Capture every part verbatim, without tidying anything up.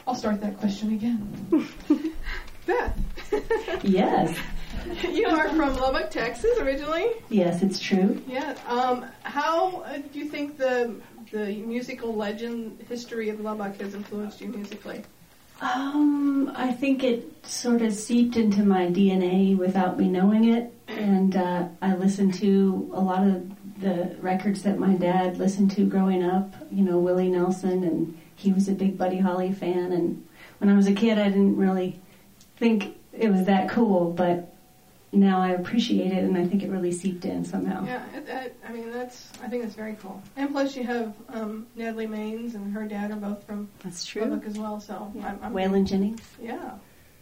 I'll start that question again. Beth. Yes. You are from Lubbock, Texas, originally? Yes, it's true. Yeah. Um, how uh, do you think the the musical legend history of Lubbock has influenced you musically? Um, I think it sort of seeped into my D N A without me knowing it, and uh, I listened to a lot of the records that my dad listened to growing up, you know, Willie Nelson, and he was a big Buddy Holly fan, and when I was a kid I didn't really think it was that cool, but now I appreciate it, and I think it really seeped in somehow. Yeah, it, it, I mean, that's, I think that's very cool. And plus you have um, Natalie Maines and her dad are both from That's true. Lubbock as well, so Yeah. I'm, I'm Waylon Jennings. Yeah.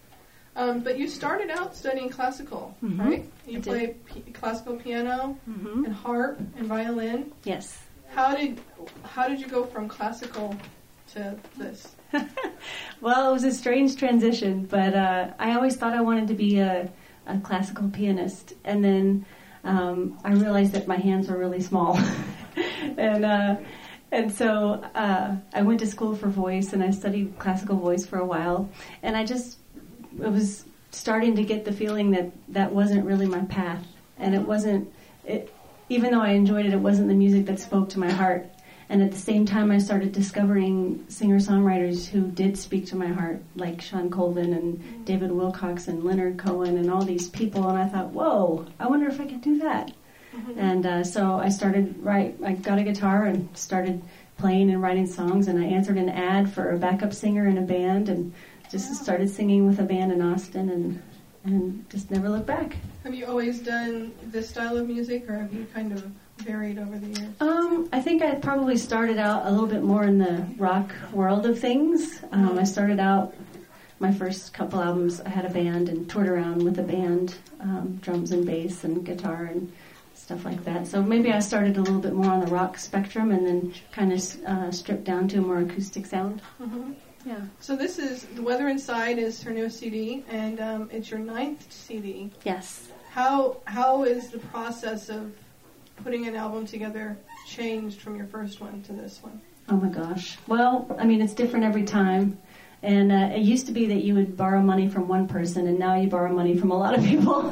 Um, but you started out studying classical, Mhm. right? You I did. play p- classical piano Mm-hmm. and harp and violin. Yes. How did how did you go from classical to this? Well, it was a strange transition, but uh, I always thought I wanted to be a, a classical pianist, and then um, I realized that my hands were really small, and uh, and so uh, I went to school for voice, and I studied classical voice for a while, and I just it was starting to get the feeling that that wasn't really my path, and it wasn't it. Even though I enjoyed it, it wasn't the music that spoke to my heart. And at the same time, I started discovering singer-songwriters who did speak to my heart, like Sean Colvin and David Wilcox and Leonard Cohen and all these people. And I thought, whoa, I wonder if I could do that. Mm-hmm. And uh, so I started write. I got a guitar and started playing and writing songs. And I answered an ad for a backup singer in a band, and just wow. started singing with a band in Austin, and and just never looked back. Have you always done this style of music, or have you kind of varied over the years? Um, I think I probably started out a little bit more in the rock world of things. Um, I started out, my first couple albums, I had a band and toured around with a band, um, drums and bass and guitar and stuff like that. So maybe I started a little bit more on the rock spectrum and then kind of uh, stripped down to a more acoustic sound. Mm-hmm. Yeah. So this is, The Weather Inside is her newest C D, and um, it's your ninth C D. Yes. How How is the process of putting an album together changed from your first one to this one? Oh my gosh. Well, I mean, it's different every time. And uh, it used to be that you would borrow money from one person, and now you borrow money from a lot of people.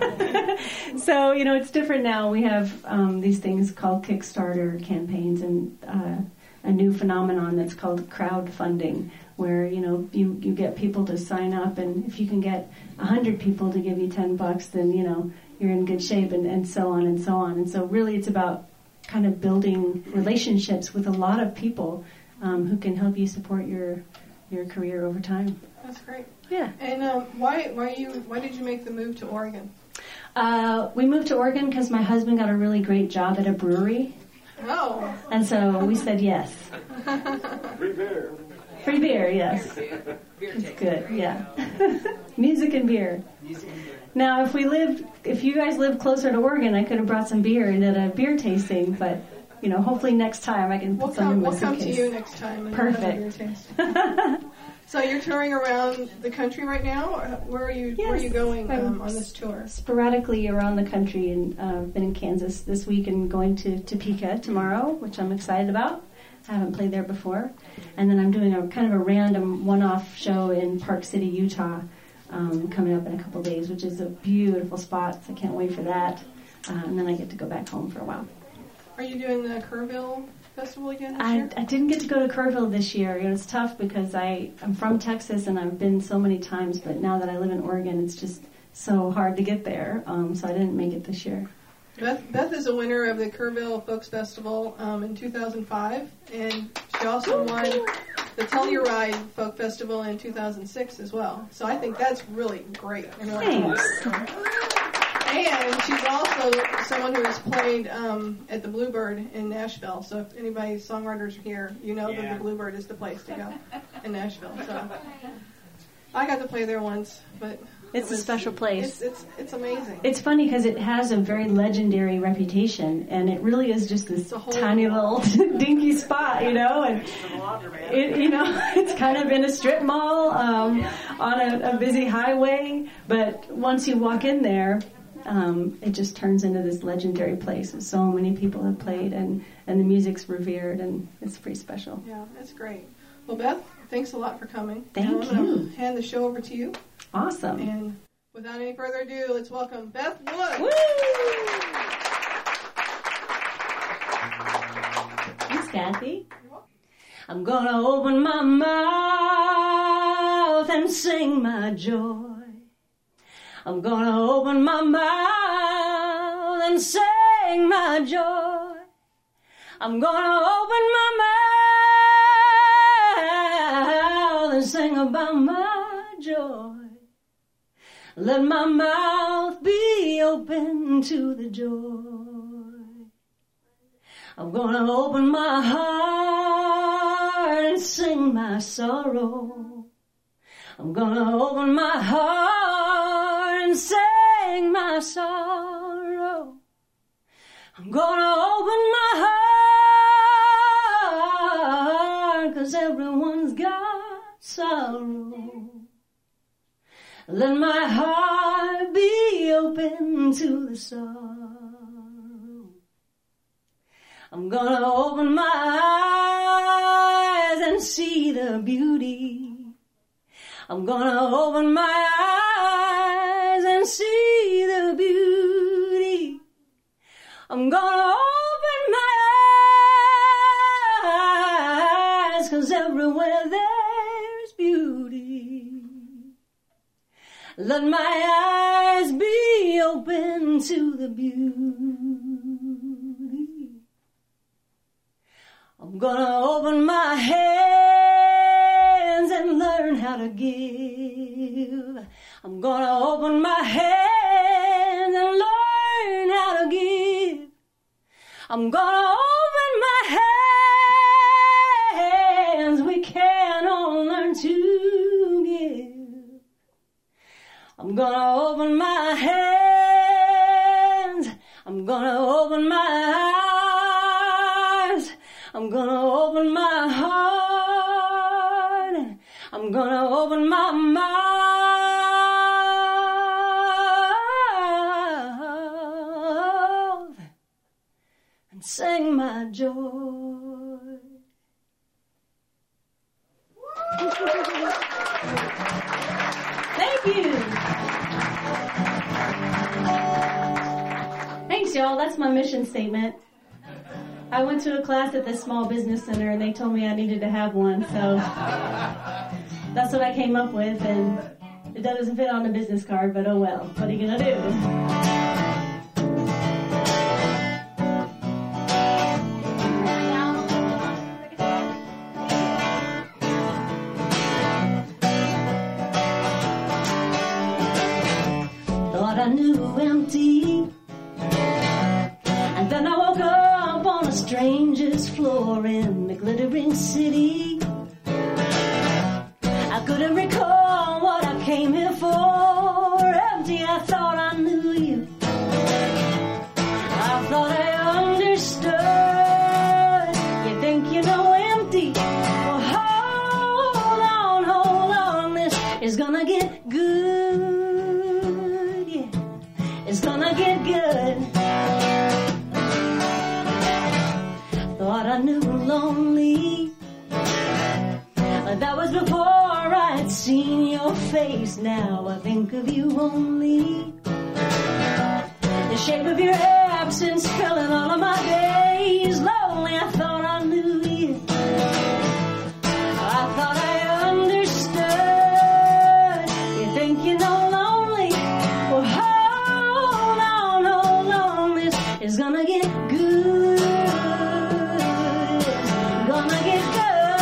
So, you know, it's different now. We have um, these things called Kickstarter campaigns, and uh, a new phenomenon that's called crowdfunding, where, you know, you, you get people to sign up, and if you can get a hundred people to give you ten bucks, then, you know, you're in good shape, and, and so on and so on. And so really it's about kind of building relationships with a lot of people um, who can help you support your your career over time. That's great. Yeah. And um, why why you why did you make the move to Oregon? Uh, we moved to Oregon because my husband got a really great job at a brewery. Oh. And so we said yes. Free beer. Free beer, yes. It's good, yeah. Music and beer. Now, if we lived, if you guys lived closer to Oregon, I could have brought some beer and did a beer tasting, but, you know, hopefully next time I can put We'll some come, in my we'll come to suitcase. you next time. And Perfect. Have a beer taste. So you're touring around the country right now? Or where are you? Yes. Where are you going um, I'm on this tour? Sporadically around the country, and uh, been in Kansas this week and going to Topeka tomorrow, which I'm excited about. I haven't played there before. And then I'm doing a kind of a random one-off show in Park City, Utah, um, coming up in a couple days, which is a beautiful spot. So I can't wait for that. Uh, and then I get to go back home for a while. Are you doing the Kerrville Festival again this I, year? I didn't get to go to Kerrville this year. You know, it's tough because I, I'm from Texas and I've been so many times, but now that I live in Oregon, it's just so hard to get there. Um, so I didn't make it this year. Beth, Beth is a winner of the Kerrville Folks Festival um, in two thousand five, and she also won the Telluride Folk Festival in two thousand six as well. So I think that's really great. And really Thanks. cool. And she's also someone who has played um, at the Bluebird in Nashville. So if anybody, songwriters are here, you know Yeah. that the Bluebird is the place to go in Nashville. So I got to play there once, but It's it was, a special place. It's it's, it's amazing. It's funny because it has a very legendary reputation, and it really is just this a whole- tiny little dinky spot, you know. And it, you know, it's kind of in a strip mall um, on a, a busy highway. But once you walk in there, um, it just turns into this legendary place. And so many people have played, and and the music's revered, and it's pretty special. Yeah, that's great. Well, Beth, thanks a lot for coming. Thank now I'm you. going to hand the show over to you. Awesome. And without any further ado, let's welcome Beth Wood. Woo! Thanks, Kathy. I'm gonna open my mouth and sing my joy. I'm gonna open my mouth and sing my joy. I'm gonna open my mouth and sing about my joy. Let my mouth be open to the joy. I'm gonna open my heart and sing my sorrow. I'm gonna open my heart and sing my sorrow. I'm gonna open my heart, 'cause everyone's got sorrow. Let my heart be open to the sorrow. I'm gonna open my eyes and see the beauty. I'm gonna open my eyes and see the beauty. I'm gonna open my eyes, 'cause everywhere there's beauty. Let my eyes be open to the beauty. I'm gonna open my hands and learn how to give. I'm gonna open my hands and learn how to give. I'm gonna open my hands. We can all learn to give. I'm gonna open my hands. I'm gonna open my eyes. I'm gonna open my heart. I'm gonna open my mouth and sing my joy. Thank you. Thanks, y'all. That's my mission statement. I went to a class at the Small Business Center and they told me I needed to have one, so that's what I came up with, and it doesn't fit on the business card, but oh well. What are you gonna do? Thought I knew empty, and then I woke up on a stranger's floor in the glittering city. I couldn't recall what I came here for. Empty, I thought I knew you. I thought I understood. You think you know empty? Well, hold on, hold on. This is gonna get good. Yeah, it's gonna get good. Thought I knew lonely. That was before I'd seen your face. Now I think of you only. The shape of your absence filling all of my days. Lonely, I thought I knew you. I thought I understood. You think you know lonely? Well, hold on, hold on. This is gonna get good. Gonna get good.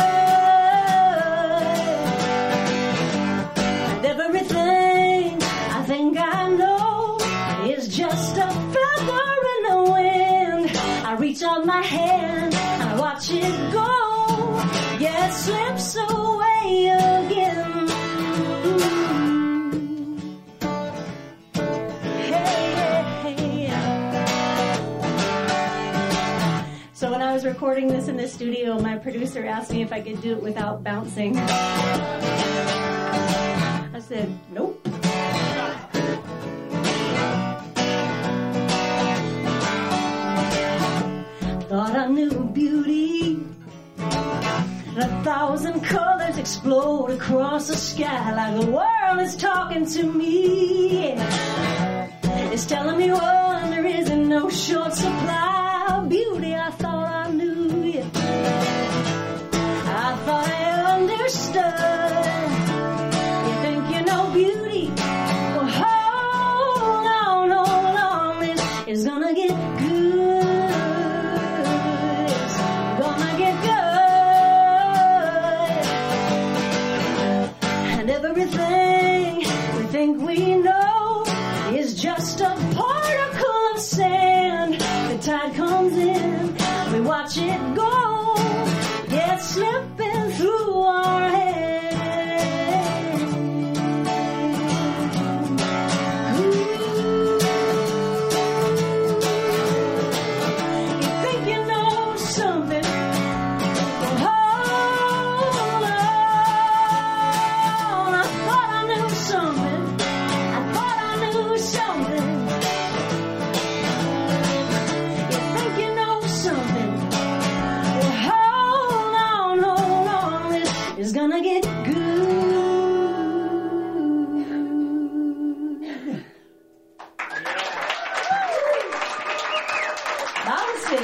Everything I think I know is just a feather in the wind. I reach out my hand and I watch it go. Yeah, it slips away again. Hey, hey, hey. So when I was recording this in the studio, my producer asked me if I could do it without bouncing. I said, nope. Thought I knew beauty. And a thousand colors explode across the sky like the world is talking to me. It's telling me wonder isn't no short supply of beauty. I thought I knew you. I thought I understood. You think you know beauty? Well, hold on, hold on. This is gonna get good. It's gonna get good. And everything we think we know is just a particle of sand. The tide comes in, we watch it go, get slipping through our hands. Ooh. You think you know something? Well, hold on. I thought I knew something. I thought I knew something. You think you know something? Well, hold on, hold on. This is gonna get good. Bouncy.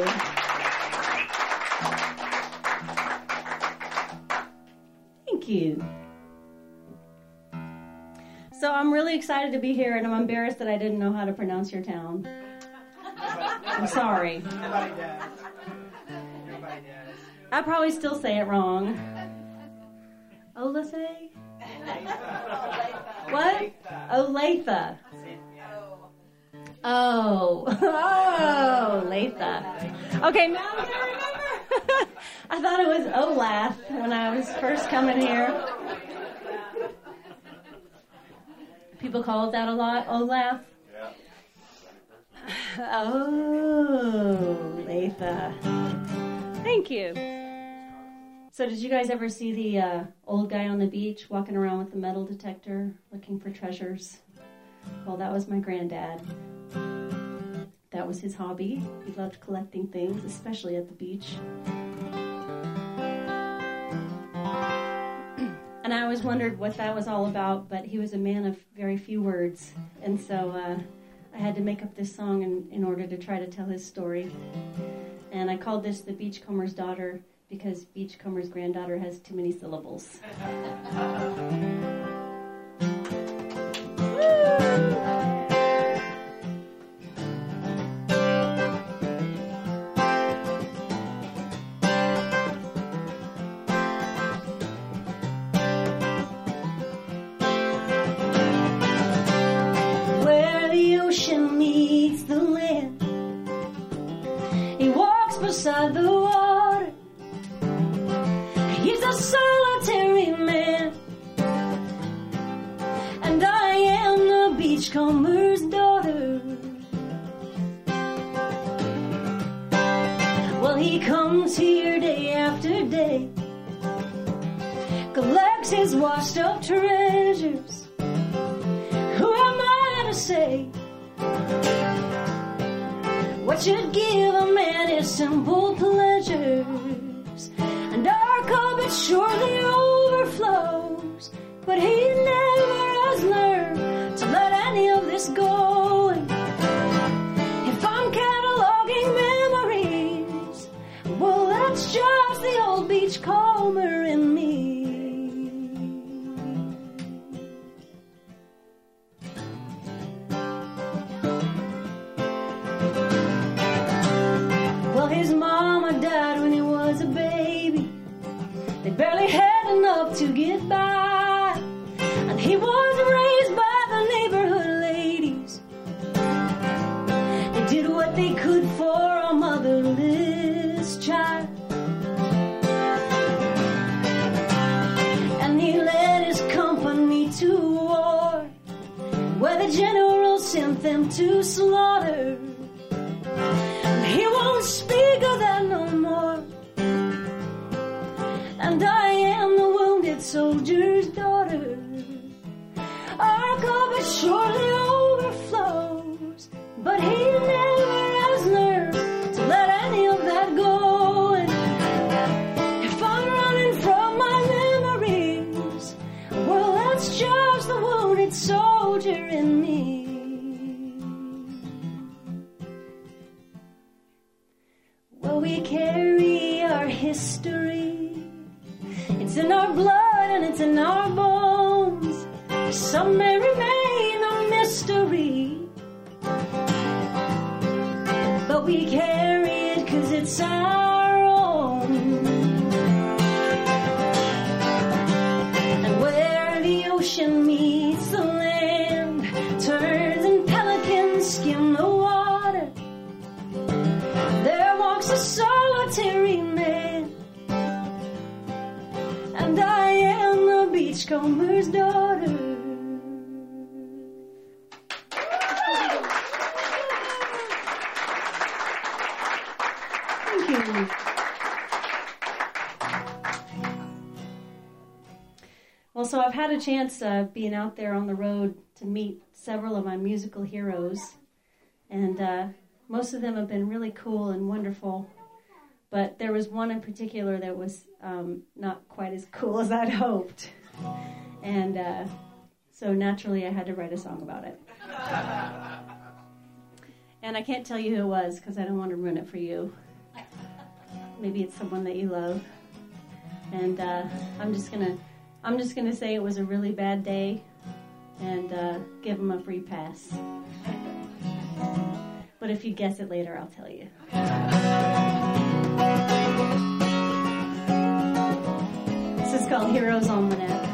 Thank you. So I'm really excited to be here, and I'm embarrassed that I didn't know how to pronounce your town. I'm sorry. Nobody does. Nobody does. I probably still say it wrong. Olathe? What? Olathe. Oh. Oh, Latha. Okay, now I'm gonna remember. I thought it was Olath when I was first coming here. People call it that a lot, Olaf? Yeah. Oh, Latha. Thank you. So did you guys ever see the uh, old guy on the beach walking around with the metal detector looking for treasures? Well, that was my granddad. That was his hobby. He loved collecting things, especially at the beach. And I always wondered what that was all about, but he was a man of very few words. And so uh, I had to make up this song in, in order to try to tell his story. And I called this The Beachcomber's Daughter because Beachcomber's granddaughter has too many syllables. Where the ocean meets the land, he walks beside the water. He's a solitary man, and I am the beachcomber's daughter. Well, he comes here day after day, collects his washed up treasures. Who am I to say what should give a man his simple pleasures? And our cup it surely overflows, but he never has learned to let any of this go. And if I'm cataloging memories, well, that's just the old beachcomber in me. Well, his mama died when he was a baby. They barely had enough to get by, and he was raised by the neighborhood ladies. They did what they could for a motherless child, and he led his company to war, where the general sent them to slaughter. He won't speak of that no more, and I am the wounded soldier's daughter. Our cup it surely overflows, but he never has learned to let any of that go. And if I'm running soldier in me. Well, we carry our history. It's in our blood and it's in our bones. Some may remain a mystery, but we carry it 'cause it's our own. And where the ocean meets the land, turns and pelicans skim the water, there walks a solitary man, and I am the beachcomber's daughter. Thank you. Well, so I've had a chance uh, being out there on the road to meet several of my musical heroes, and uh, most of them have been really cool and wonderful, but there was one in particular that was um, not quite as cool as I'd hoped, and uh, so naturally I had to write a song about it. And I can't tell you who it was because I don't want to ruin it for you. Maybe it's someone that you love, and uh, I'm just gonna I'm just gonna say it was a really bad day, and uh, give them a free pass. But if you guess it later, I'll tell you. This is called Heroes Almanac.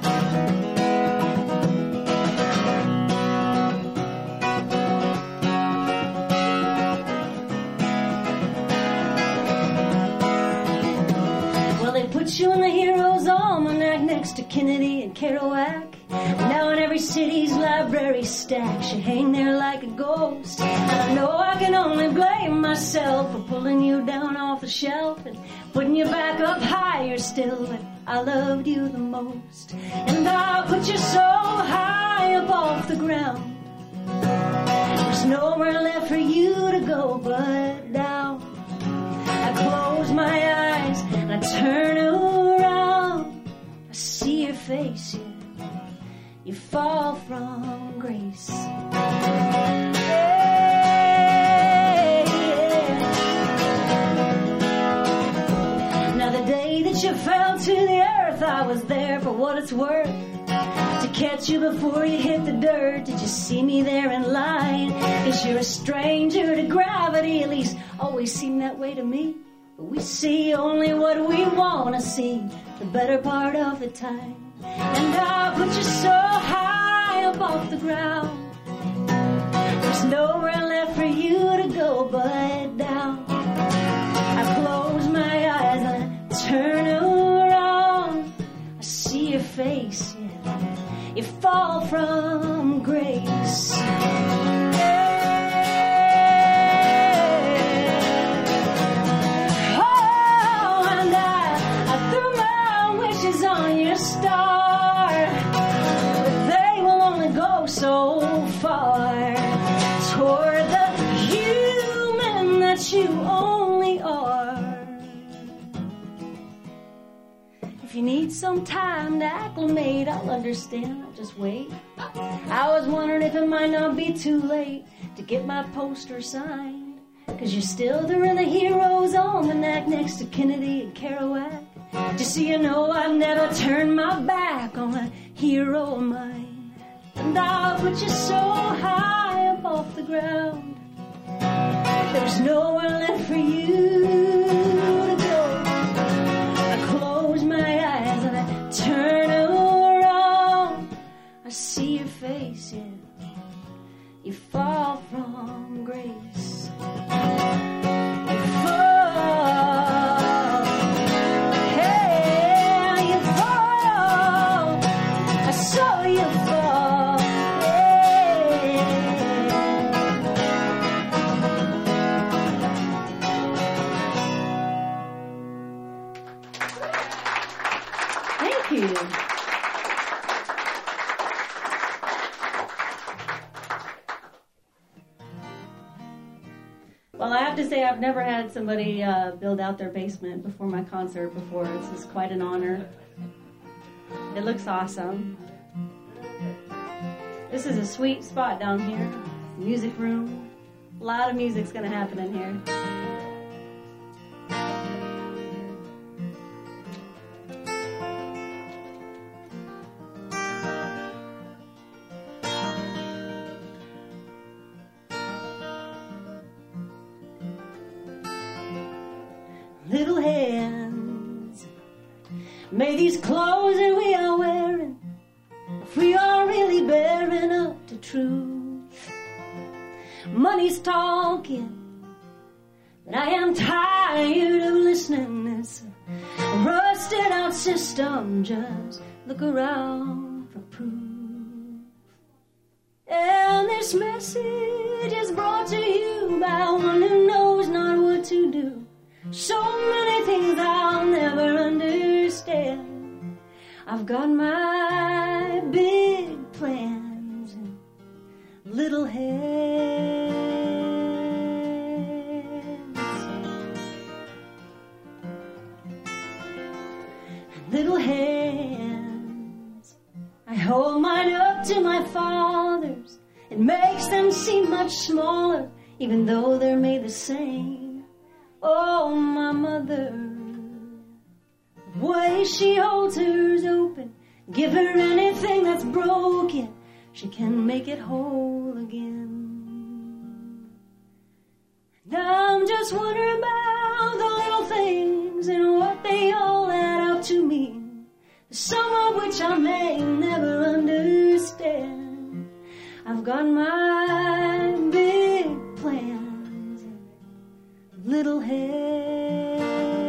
Well, they put you in the Heroes Almanac next to Kennedy and Kerouac. Now in every city's library stacks, you hang there like a ghost. I know I can only blame myself for pulling you down off the shelf and putting you back up higher still, but I loved you the most. And I'll put you so high up off the ground, there's nowhere left for you to go but down. I close my eyes and I turn around, I see your face, yeah. You fall from grace. Yeah, yeah. Now the day that you fell to the earth, I was there for what it's worth, to catch you before you hit the dirt. Did you see me there in line? Guess you're a stranger to gravity, at least always seemed that way to me. But we see only what we want to see the better part of the time. And I'll put you so high up off the ground, there's nowhere left for you to go but down. I close my eyes and I turn around, I see your face, yeah. You fall from grace. Yeah. Oh, and I, I threw my wishes on your star, but they will only go so far toward the human that you only are. If you need some time to acclimate, I'll understand, I'll just wait. I was wondering if it might not be too late to get my poster signed, 'cause you're still there in the Heroes Almanac next to Kennedy and Kerouac. Just so you know, I've never turned my back on a hero of mine. And I'll put you so high up off the ground, there's nowhere left for you to go. I close my eyes and I turn around, I see your face, yeah. You fall from grace. You fall. So you fall, yeah. Thank you. Well, I have to say I've never had somebody uh, build out their basement before my concert before. This is quite an honor. It looks awesome. This is a sweet spot down here. Music room. A lot of music's gonna happen in here. Little hands, may these clothes that we are wearing, if we are really bearing up to truth. Money's talking, but I am tired of listening. This rusted out system, just look around for proof. And this message is brought to you by one who knows not what to do. So many things I'll never understand. I've got my big plans and little hands. Little hands, I hold mine up to my father's. It makes them seem much smaller, even though they're made the same. Oh, my mother, the way she holds hers open, give her anything that's broken, she can make it whole again. And I'm just wondering about the little things and what they all add up to mean, some of which I may never understand. I've got my big plans, little hands.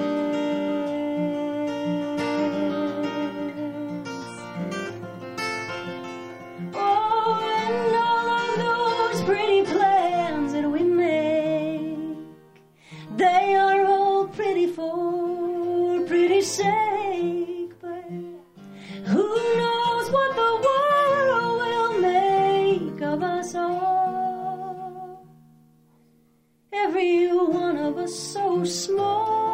Oh, and all of those pretty plans that we make, they are all pretty for pretty sake, but who knows what the world will make of us all? Every one of us so small.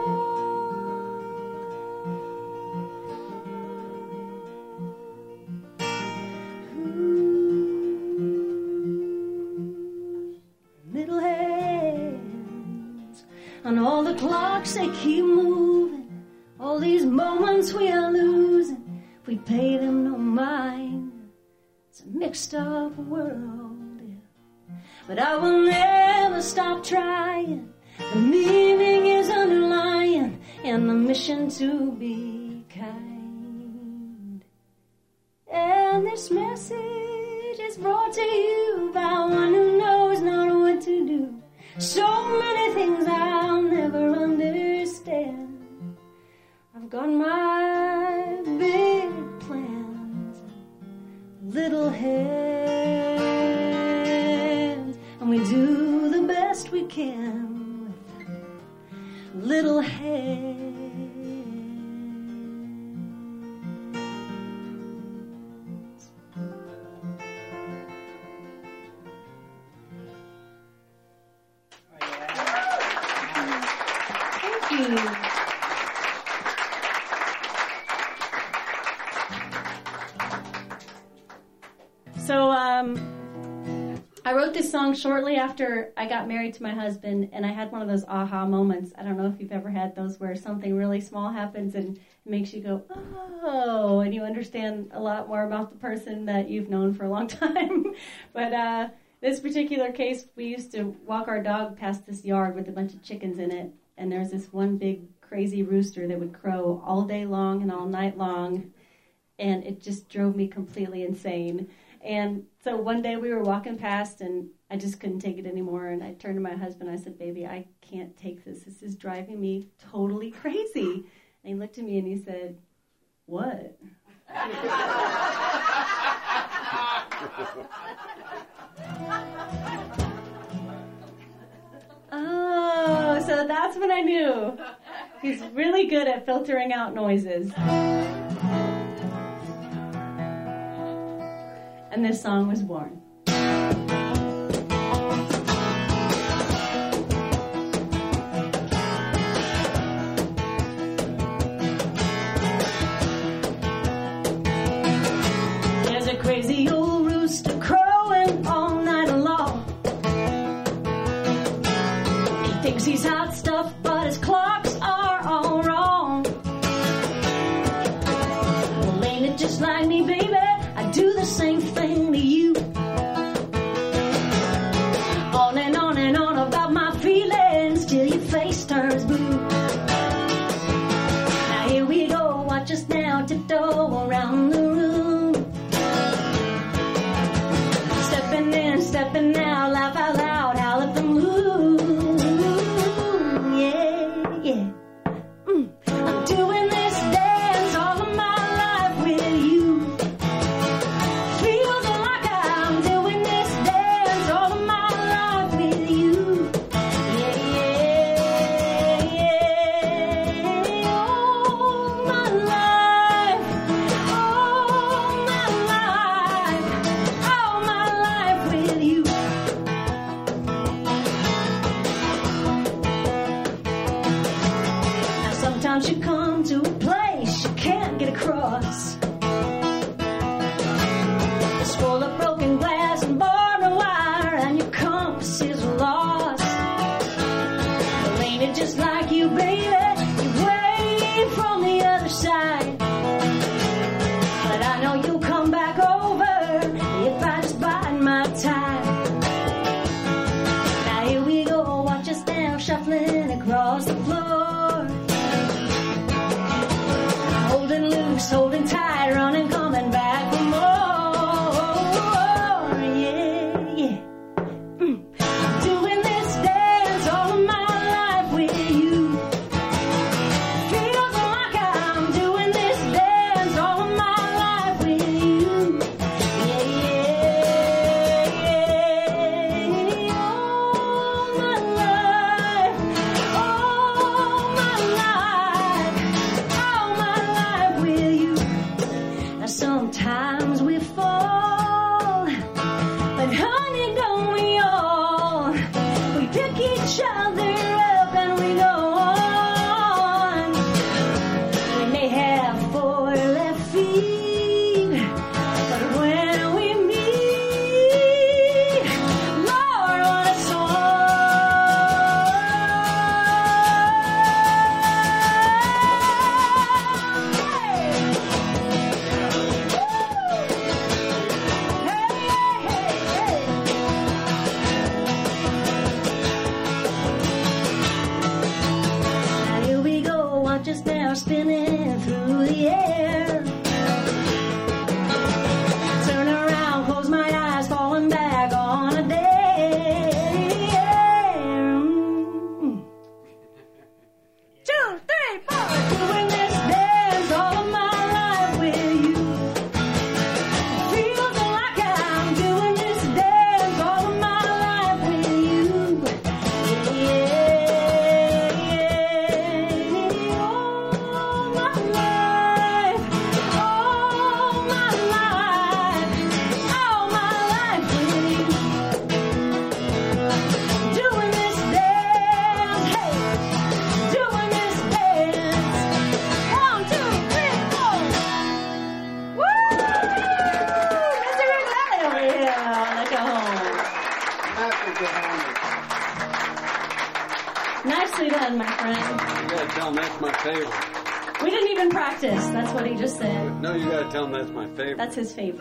Ooh, little hands, and all the clocks they keep moving, all these moments we are losing, if we pay them no mind. It's a mixed up world, yeah. But I will never stop trying. The meaning is underlying, and the mission to be kind. And this message is brought to you by one who knows not what to do. So many things I'll never understand. I've got my big plans, little hands, and we do the best we can with little hands. Thank you. So, um, I wrote this song shortly after I got married to my husband, and I had one of those aha moments. I don't know if you've ever had those where something really small happens and it makes you go, oh, and you understand a lot more about the person that you've known for a long time. But uh, this particular case, we used to walk our dog past this yard with a bunch of chickens in it, and there's this one big crazy rooster that would crow all day long and all night long, and it just drove me completely insane. And so one day we were walking past, and I just couldn't take it anymore. And I turned to my husband. I said, baby, I can't take this. This is driving me totally crazy. And he looked at me and he said, what? Oh, so that's when I knew. He's really good at filtering out noises. And this song was born. There's a crazy old rooster just like me, baby, I do the same thing to you. On and on and on about my feelings till your face turns blue. Now here we go, watch us now tiptoe around the room. Stepping in, stepping out, laugh out loud, howl at the moon. Yeah, yeah. Mm. I'm doing this dance all of my life with you. Feels like I'm doing this dance all of my life with you. Yeah, yeah, yeah. All my life, all my life, all my life with you. Now sometimes you come to a place you can't get across. It's full of broken glass and barbed wire, and your compass is lost. Well, ain't it just like you, baby? You're way from the other side. But I know you'll come back over if I just bide my time. Now here we go, watch us now shuffling across the floor. Holding loose, holding tight, running, coming back for more. Yeah, yeah. Mm. I'm doing this dance all of my life with you. Feels like I'm doing this dance all of my life with you. Yeah, yeah, yeah. All my life, all my life, all my life with you. Now sometimes we fall, but honey, don't we all? We pick each other up and we go on. We may have four left feet, but when we meet, Lord, what a Now here we go, watch us now spinning through the air. Turn around, close my eyes, falling back on a dare. Mm. Two, three, four. Doing this dance all of my life with you. Feels like I'm doing this dance all of my life with you. Yeah, yeah. All my life, all my life, all my life with you. Doing this dance, hey, doing this dance. One, two, three, four. Woo! Mister McLeod over here. Let's go home. Nicely done, my friend. You gotta tell him that's my favorite. We didn't even practice. That's what he just said. No, you gotta tell him that's my favorite. That's his favorite.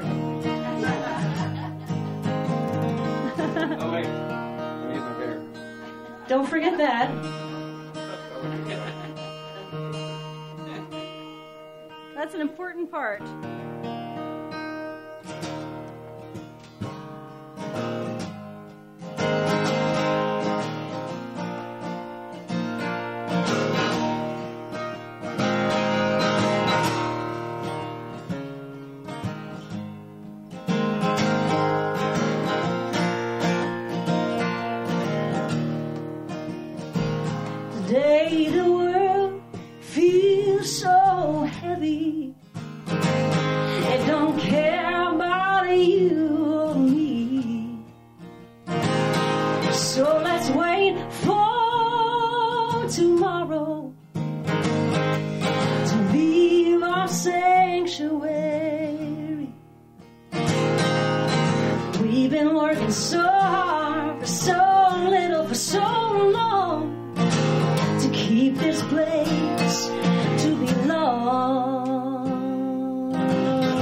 Oh, wait. I need my beer. Don't forget that. That's an important part. Today the world feels so heavy. It don't care about you or me. So let's wait for tomorrow to leave our sanctuary. We've been working so hard for so little for so long to keep this place to belong.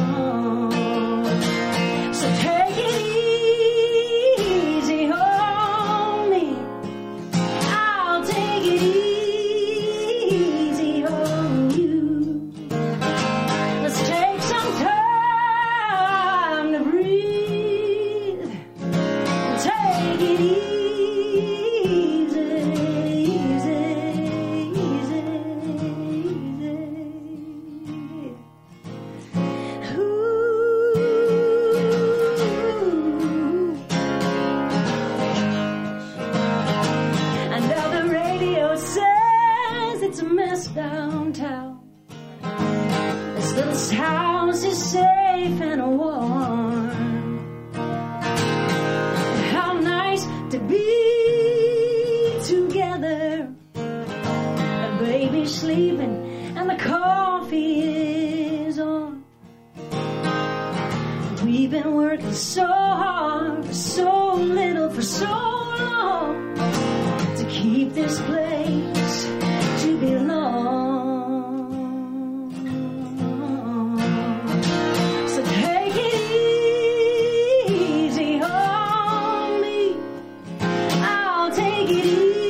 safe and warm. How nice to be together. The baby's sleeping and the coffee is on. We've been working so hard for so little, for so long, to keep this place to belong. So take it easy on me. I'll take it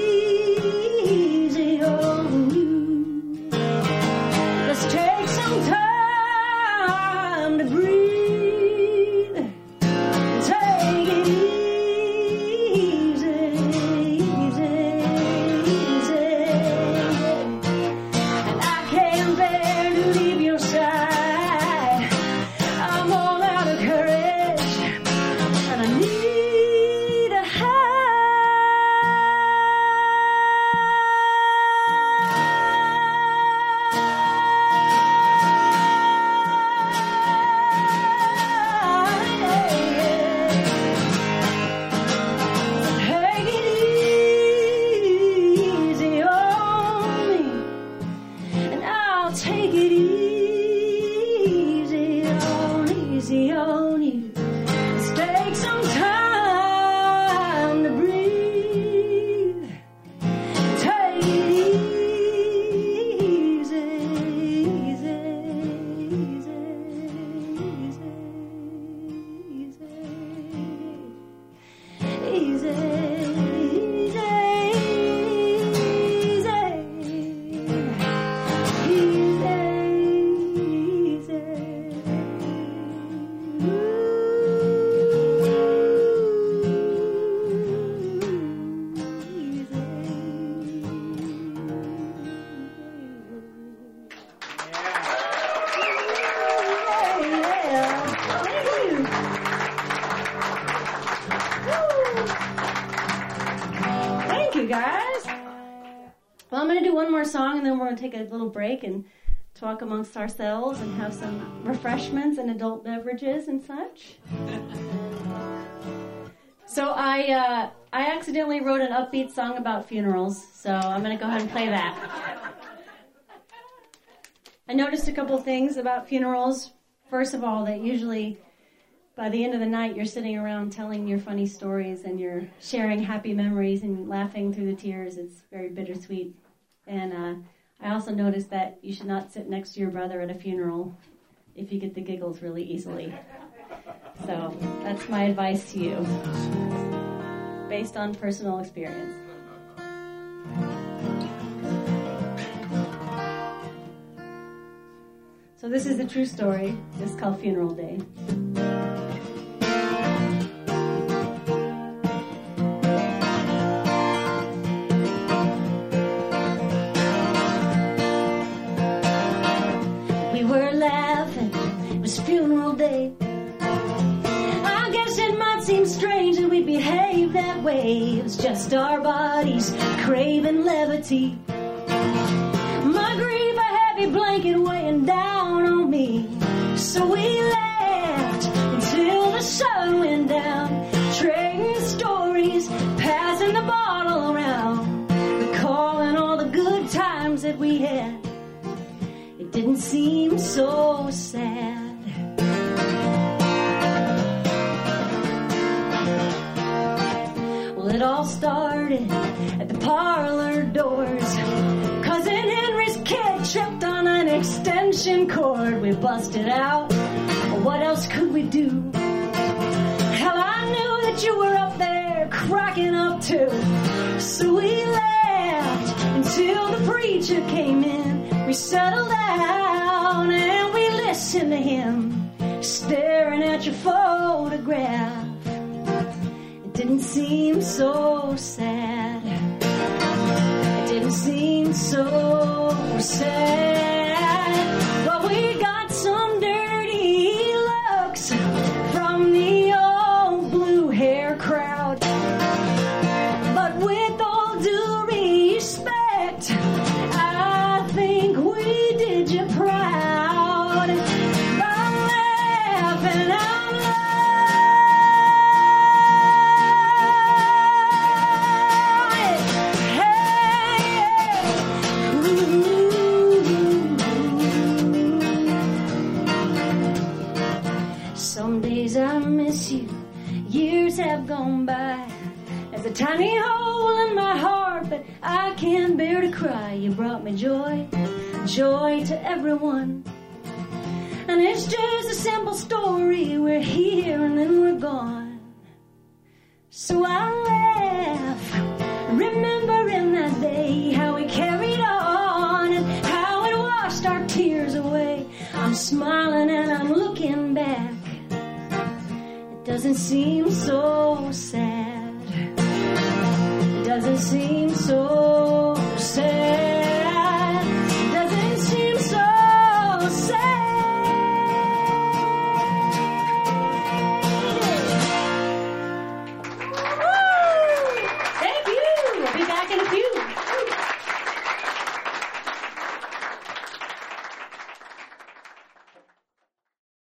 easy on you. Let's take some time to breathe. Take it easy, easy, easy. And I can't bear to leave your side. I'm all out of courage, and I need a Take it easy on me, and I'll take it easy on, easy on you. Let's take some time to breathe. Take it easy, easy, easy, easy, easy. Easy, Thank you, guys. Well, I'm going to do one more song, and then we're going to take a little break and talk amongst ourselves and have some refreshments and adult beverages and such. So I uh, I accidentally wrote an upbeat song about funerals, so I'm going to go ahead and play that. I noticed a couple things about funerals. First of all, that usually by the end of the night, you're sitting around telling your funny stories and you're sharing happy memories and laughing through the tears. It's very bittersweet. And uh, I also noticed that you should not sit next to your brother at a funeral if you get the giggles really easily. So that's my advice to you, based on personal experience. So this is a true story. This is called Funeral Day. We were laughing, it was funeral day. I guess it might seem strange that we behave that way. It was just our bodies craving levity. My grief, a heavy blanket weighing down on me. So we laughed until the sun went down, trading stories, passing the bottle around, recalling all the good times that we had. It didn't seem so sad. Well, it all started at the parlor doors. Cousin Henry's kid tripped on an extension cord. We busted out. What else could we do? Hell, I knew that you were up there cracking up too. So we laughed until the preacher came in. We settled down and we listened to him, staring at your photograph. It didn't seem so sad. It didn't seem so sad. But we got some dirty looks from the old blue hair crowd. But with all due respect, I think we did you proud by 'cause I miss you. Years have gone by. There's a tiny hole in my heart, but I can't bear to cry. You brought me joy, joy to everyone. And it's just a simple story. We're here and then we're gone. So I laugh, remembering that day, how we carried on and how it washed our tears away. I'm smiling and I'm looking back. It doesn't seem so sad. It doesn't seem so